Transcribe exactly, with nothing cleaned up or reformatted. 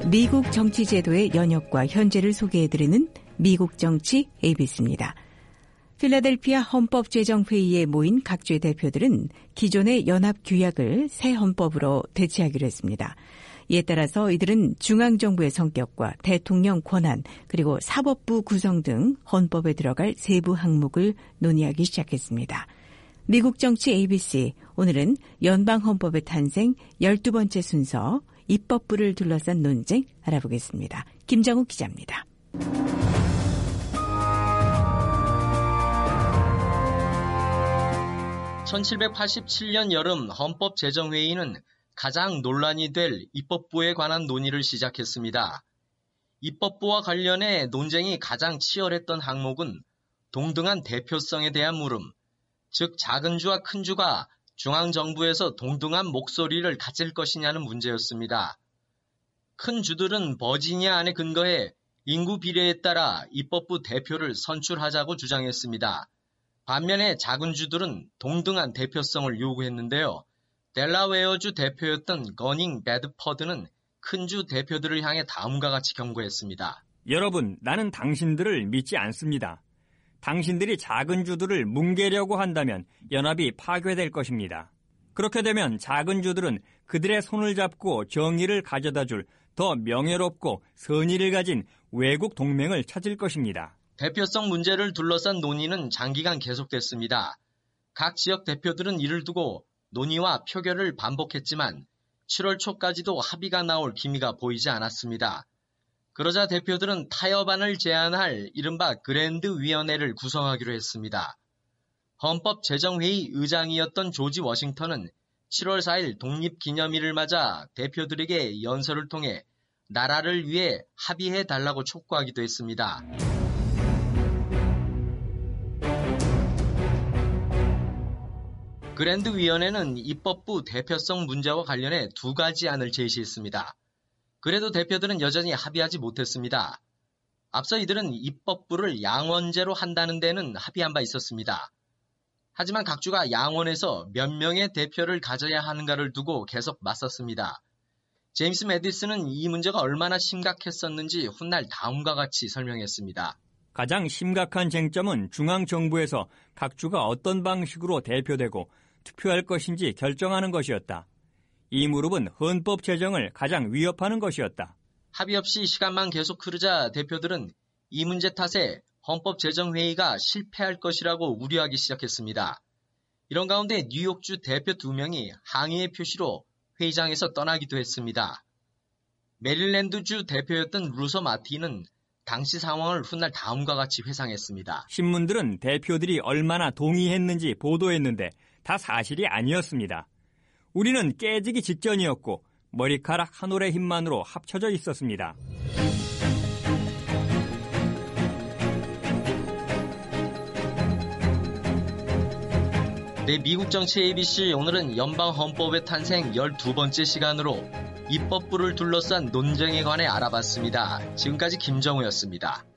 미국 정치 제도의 연역과 현재를 소개해드리는 미국 정치 에이비씨입니다. 필라델피아 헌법제정회의에 모인 각주의 대표들은 기존의 연합규약을 새 헌법으로 대체하기로 했습니다. 이에 따라서 이들은 중앙정부의 성격과 대통령 권한 그리고 사법부 구성 등 헌법에 들어갈 세부 항목을 논의하기 시작했습니다. 미국 정치 에이비씨, 오늘은 연방헌법의 탄생 열두 번째 순서 입법부를 둘러싼 논쟁 알아보겠습니다. 김정욱 기자입니다. 천칠백팔십칠 년 여름 헌법제정회의는 가장 논란이 될 입법부에 관한 논의를 시작했습니다. 입법부와 관련해 논쟁이 가장 치열했던 항목은 동등한 대표성에 대한 물음, 즉 작은 주와 큰 주가 중앙정부에서 동등한 목소리를 가질 것이냐는 문제였습니다. 큰 주들은 버지니아안에 근거해 인구 비례에 따라 입법부 대표를 선출하자고 주장했습니다. 반면에 작은 주들은 동등한 대표성을 요구했는데요. 델라웨어주 대표였던 거닝 베드퍼드는 큰 주 대표들을 향해 다음과 같이 경고했습니다. 여러분, 나는 당신들을 믿지 않습니다. 당신들이 작은 주들을 뭉개려고 한다면 연합이 파괴될 것입니다. 그렇게 되면 작은 주들은 그들의 손을 잡고 정의를 가져다 줄 더 명예롭고 선의를 가진 외국 동맹을 찾을 것입니다. 대표성 문제를 둘러싼 논의는 장기간 계속됐습니다. 각 지역 대표들은 이를 두고 논의와 표결을 반복했지만 칠월 초까지도 합의가 나올 기미가 보이지 않았습니다. 그러자 대표들은 타협안을 제안할 이른바 그랜드 위원회를 구성하기로 했습니다. 헌법제정회의 의장이었던 조지 워싱턴은 칠월 사일 독립기념일을 맞아 대표들에게 연설을 통해 나라를 위해 합의해달라고 촉구하기도 했습니다. 그랜드 위원회는 입법부 대표성 문제와 관련해 두 가지 안을 제시했습니다. 그래도 대표들은 여전히 합의하지 못했습니다. 앞서 이들은 입법부를 양원제로 한다는 데는 합의한 바 있었습니다. 하지만 각 주가 양원에서 몇 명의 대표를 가져야 하는가를 두고 계속 맞섰습니다. 제임스 매디슨은 이 문제가 얼마나 심각했었는지 훗날 다음과 같이 설명했습니다. 가장 심각한 쟁점은 중앙정부에서 각 주가 어떤 방식으로 대표되고 투표할 것인지 결정하는 것이었다. 이 무릎은 헌법 제정을 가장 위협하는 것이었다. 합의 없이 시간만 계속 흐르자 대표들은 이 문제 탓에 헌법제정회의가 실패할 것이라고 우려하기 시작했습니다. 이런 가운데 뉴욕주 대표 두 명이 항의의 표시로 회의장에서 떠나기도 했습니다. 메릴랜드주 대표였던 루서 마티는 당시 상황을 훗날 다음과 같이 회상했습니다. 신문들은 대표들이 얼마나 동의했는지 보도했는데 다 사실이 아니었습니다. 우리는 깨지기 직전이었고 머리카락 한 올의 힘만으로 합쳐져 있었습니다. 네, 미국 정치 에이비씨, 오늘은 연방헌법의 탄생 열두 번째 시간으로 입법부를 둘러싼 논쟁에 관해 알아봤습니다. 지금까지 김정우였습니다.